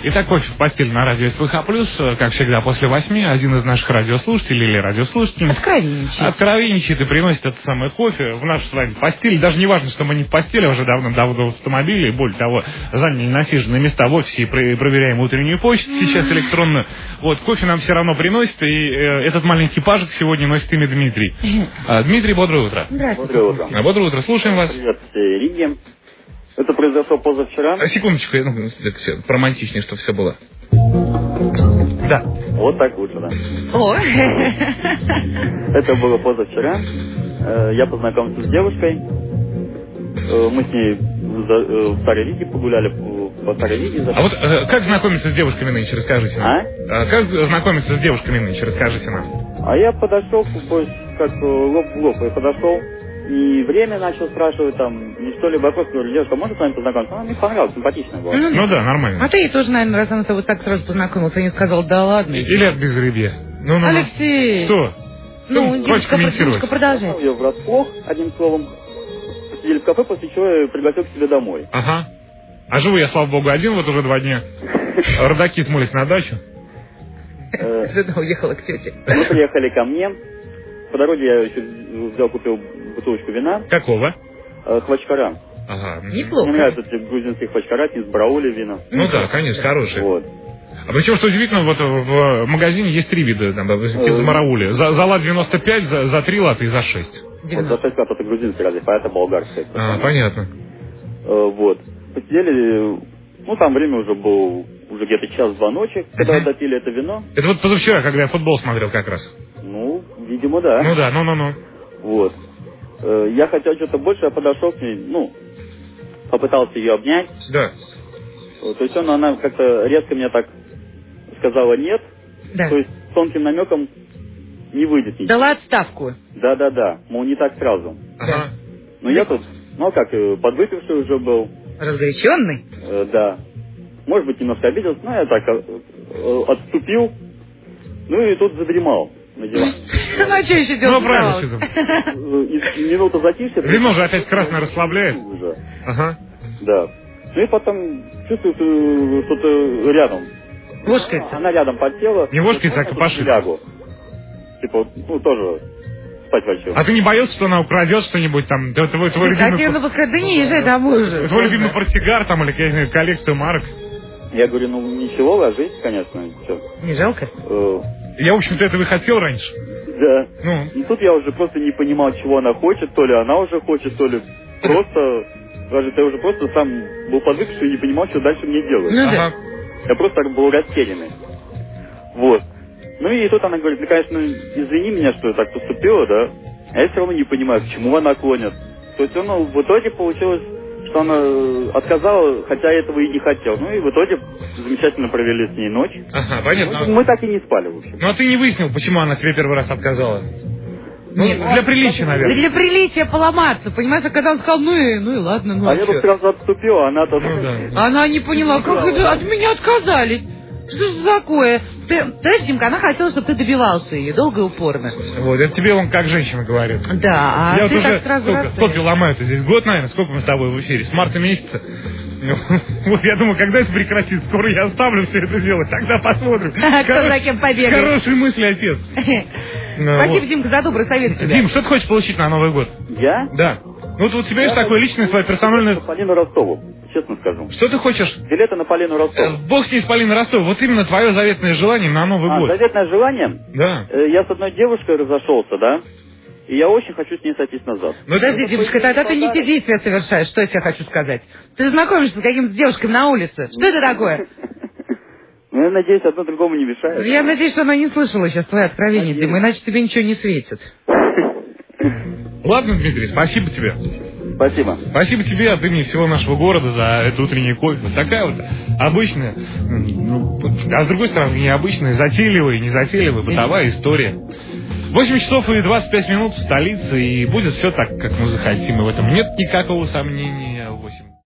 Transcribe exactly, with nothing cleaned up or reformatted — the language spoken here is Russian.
Итак, кофе в постель на радио СВХ+, как всегда, после восьми, один из наших радиослушателей или радиослушательниц откровенничает. Откровенничает и приносит это самое кофе в нашу с вами постель. Даже не важно, что мы не в постели, а уже давно-давно в автомобиле, и более того, заняли насиженные места в офисе и проверяем утреннюю почту сейчас электронную. Вот, кофе нам все равно приносит, и э, этот маленький пажик сегодня носит имя Дмитрий. А, Дмитрий, бодрое утро. Здравствуйте. Бодрое утро. А, бодрое утро, слушаем вас. Привет всей Риге. Это произошло позавчера. А, секундочку, ну, так, все, романтичнее, чтобы все было. Да. Вот так лучше, да. О. Это было позавчера. Я познакомился с девушкой. Мы с ней в Старой Риге погуляли по Старой Риге. А вот как знакомиться с девушками нынче, расскажите нам. А? Как знакомиться с девушками нынче, расскажите нам. А я подошел, как лоб в лоб, я подошел. И время начал спрашивать, там, не что-либо, вопрос, говорю, девушка, можно с вами познакомиться? Она мне понравилась, симпатичная была. Ну, ну да, нормально. А ты ей тоже, наверное, раз она с тобой так сразу познакомился, и не сказал, да ладно. Или от безрыбья. Ну, ну, Алексей! Что? Ну, ну девушка, девушка, продолжай. Я врасплох, одним словом, посидели в кафе, после чего я пригласил к себе домой. Ага. А живу я, слава богу, один вот уже два дня. Родаки смылись на дачу. Жена уехала к тете. Мы приехали ко мне. По дороге я еще взял, купил бутылочку вина. Какого? Э, хвачкара. Ага. Неплохо. Мне нравятся эти грузинские хвачкара, из бараули вина. Ну да, конечно, хорошие. Вот. А причем, что удивительно, вот в магазине есть три вида, там, из бараули. За, за лат девяносто пять, за, за три лата и за шесть. Вот за шесть лат это грузинский разлив, а это болгарский. А, понятно. Э, вот. Посидели, ну там время уже было, уже где-то час-два ночи, когда uh-huh. допили это вино. Это вот позавчера, когда я футбол смотрел как раз. Ну, видимо, да. Ну да, ну-ну-ну. Вот. Э, я хотел что-то больше, я подошел к ней, ну, попытался ее обнять. Да. Вот, то есть она, она как-то резко мне так сказала нет. Да. То есть с тонким намеком не выйдет ничего. Дала отставку. Да-да-да, мол, не так сразу. Ага. Но я тут, ну как, подвыпивший уже был. Разгоряченный? Э, да. Может быть, немножко обиделся, но я так э, отступил. Ну и тут задремал на диван. Ну а что еще делать? Ну правильно, что там. Минута затишья. Вино же опять красное расслабляет. Ага. Да. Ну и потом чувствую что-то рядом. Вошкается. Она рядом подсела. Не вошкается, а копошится. Лягу. Типа, ну тоже спать хочу. А ты не боялся, что она украдет что-нибудь там? Твой, твой, твой любимый... Хотела бы сказать, да не езжай домой уже. Твой любимый портсигар там или, я не знаю, коллекцию марок? Я говорю, ну ничего, ложись, конечно. Все. Не жалко? Э, Я, в общем-то, этого и хотел раньше. Да. Ну. И тут я уже просто не понимал, чего она хочет. То ли она уже хочет, то ли просто... Даже я уже просто сам был подвыпивший и не понимал, что дальше мне делать. Ну, да. Ага. Я просто так был растерянный. Вот. Ну и тут она говорит, ну, конечно, извини меня, что я так поступила, да. А я все равно не понимаю, к чему она клонит. То есть, ну, в итоге получилось, что она отказала, хотя этого и не хотел. Ну и в итоге замечательно провели с ней ночь. Ага, понятно. Ну, мы так и не спали, в общем. Ну а ты не выяснил, почему она тебе первый раз отказала? Ну, Нет, для приличия, наверное. Для приличия поломаться, понимаешь? А когда он сказал, ну и, ну и ладно, ну а а я что? бы сразу отступила, она тут... Ну, да. Она не поняла, как это от меня отказались. Что же такое? Ты, знаешь, Димка, она хотела, чтобы ты добивался ее долго и упорно. Вот, это тебе он как женщина говорит. Да, а Я ты вот так уже сразу сколько, раз... сколько ломают здесь? Год, наверное, сколько мы с тобой в эфире? С марта месяца. Вот я думаю, когда это прекратится? Скоро я оставлю все это делать, тогда посмотрим. Кто за кем побегает. Хорошие мысли, отец. Спасибо, Димка, за добрый совет тебе. Дим, что ты хочешь получить на Новый год? Я? Да. Ну вот у тебя есть такое личное, свое персональное... На Полину Ростову, честно скажу. Что ты хочешь? Билеты на Полину Ростову. Бог с ней, с Полиной Ростовой. Вот именно твое заветное желание на Новый А, год. заветное желание? Да. Э, Я с одной девушкой разошелся, да? И я очень хочу с ней сойтись назад. Но это- Подожди, Димочка, тогда ты не те действия совершаешь, что я тебе хочу сказать. Ты знакомишься с какими-то девушками на улице. Что это такое? Ну, я надеюсь, одно другому не мешает. Я надеюсь, что она не слышала сейчас твои откровения, Дима, иначе тебе ничего не светит. Ладно, Дмитрий, спасибо тебе. Спасибо. Спасибо тебе от имени всего нашего города за это утреннее кофе. Вот такая вот обычная, ну, а с другой стороны, необычная, затейливая и незатейливая бытовая история. восемь часов и двадцать пять минут в столице, и будет все так, как мы захотим, и в этом нет никакого сомнения.